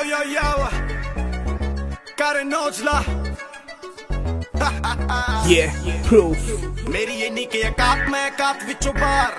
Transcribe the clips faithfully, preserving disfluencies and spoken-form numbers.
yo, yo. Karen Ojla. Yeah, proof. मेरी ये निकी औकात मैं औकात विचों बाहर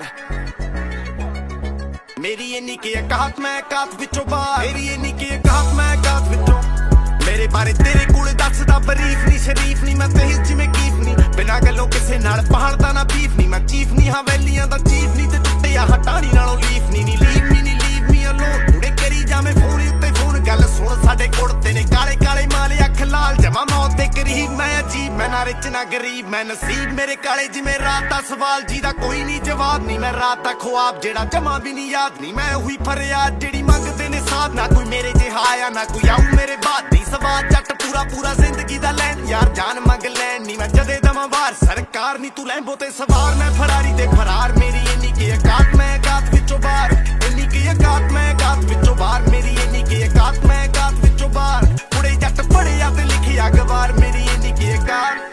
मेरी ये निकी औकात मैं औकात विचों बाहर मेरी ये निकी औकात मैं औकात विचों मेरे बारे तेरे कोल दसदा बरीफ नहीं शरीफ नहीं मैं तेज जिवें कीफ नहीं बिना गल्लों किसे नाल पहाड़दा ना बीफ नहीं मैं चीफ नहीं हाँ वैलियां दा चीफ नहीं ते टुੱਟਿਆ हटानी नालों लीफ नहीं नी लीव मी नी लीव मी अलोन थोड़े करी जावें फोन उत्ते फोन गल सुन साडे कुड़ते ने काले काले माले अख लाल जमा मौत दे करीब मैं अजीब मैं ना रिच ना गरीब मैं नसीब मेरे काले जिवें रात दा सवाल जीदा कोई नहीं जवाब नहीं मैं रात दा ख्वाब जेड़ा जमा भी नहीं याद नहीं मैं हुई फरियाद जेड़ी मंगदे ने साथ ना कोई मेरे जिहा आया ना कोई आऊ मेरे बाद दी सवाल जट पूरा पूरा जिंदगी दा लैन यार जान मंग लैन नहीं मैं जदे दमा बाहर सरकार नहीं तू लैंबो ते सवार मैं फरारी ते फरार मेरी इन्नी की औकात मैं औकात विचों बाहर इन्नी की औकात मैं औकात विचों बाहर मेरी इन्नी की औकात मैं औकात विचों बाहर कुड़े जट पढ़िया ते लिखिया गवार मेरी इन्नी की औकात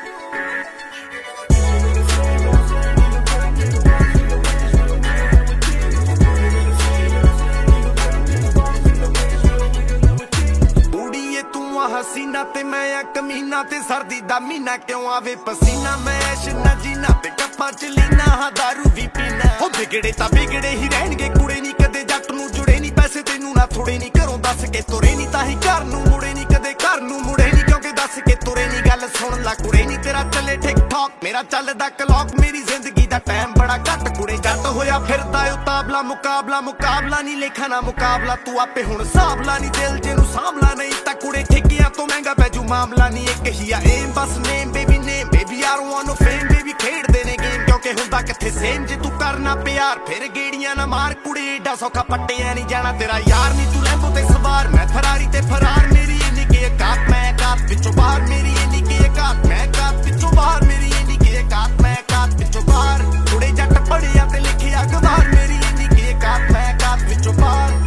हसीना ते मैं आ कमीना ते सर्दी दा मीना क्यों आवे पसीना मैं ऐश ना जीना ते कप्पा च लीना हाँ दारू भी पीना हो बिगड़े ता बिगड़े ही रहणगे कुड़े नहीं कदे जट नूं जुड़े नहीं पैसे तेनू ना थोड़े नहीं घरों दस के तुरे नहीं ताही घर नूं मुड़े नहीं कदे घर नूं मुड़े नहीं क्योंकि दस के तुरे नहीं गल सुन ला कुड़े नहीं तेरा चले ठीक ठाक मेरा चलदा क्लॉक मेरी जिंदगी दा टाइम बड़ा घट कुड़े जट होया फिरदा उताबला मुकाबला मुकाबला नहीं लेखा ना मुकाबला तू आपे हुण साबला नहीं दिल जेनू सामला नहीं ता कुड़े ठेकियां तो महंगा पैजू मामला नहीं एक ही आ एम बस name baby name baby I don't want no fame baby खेड देने गेम क्योंकि हुंदा किथे सेम जे तू करना प्यार फिर गेड़ियां ना मार कुड़ी एडा सौखा पट्टिया नहीं जाना तेरा यार नहीं तू लैंबो ते सवार मैं फरारी ते फरार मेरी इन्नी की औकात मैं औकात विचों बाहर मेरी इन्नी की औकात मैं औकात विचों बाहर मेरी इन्नी की औकात मैं औकात विचों बाहर कुड़े जट पढ़िया ते लिखिया गवार मेरी इन्नी की औकात मैं औकात विचों बाहर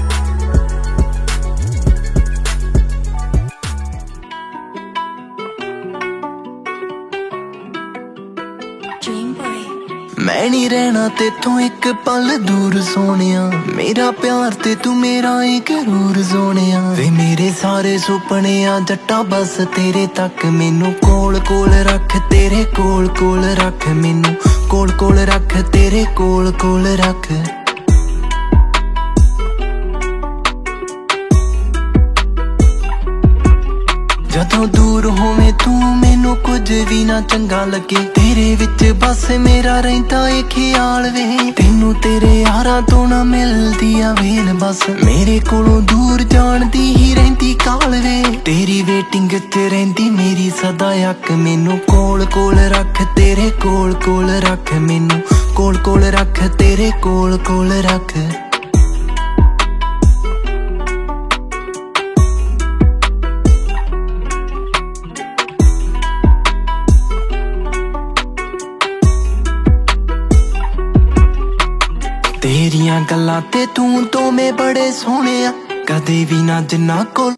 मैं नहीं रहना तेथों एक पल दूर सोनिया मेरा प्यार ते तू मेरा एक रूर सोनिया वे मेरे सारे सुपने आ जट्टा बस तेरे तक मैनू कोल कोल रख तेरे कोल कोल रख मैनू कोल कोल रख तेरे कोल कोल रख जदों दूर होवे तू मैनू कुछ भी ना चंगा लगे तेरे विच बस मेरा रहिंदा ए ख्याल वे तेनू तेरे यारां तो ना मिलदी आ वेल बस मेरे कोलों दूर जान दी ही रहिंदी काल वे तेरी वेटिंग च रहिंदी मेरी सदा अक मैनू कोल कोल रख तेरे कोल कोल रख मैनू कोल कोल रख तेरे कोल कोल रख तेरियां गल्लां ते तू तो मैं बड़े सोहणे आ कदे भी ना जिन्ना कोल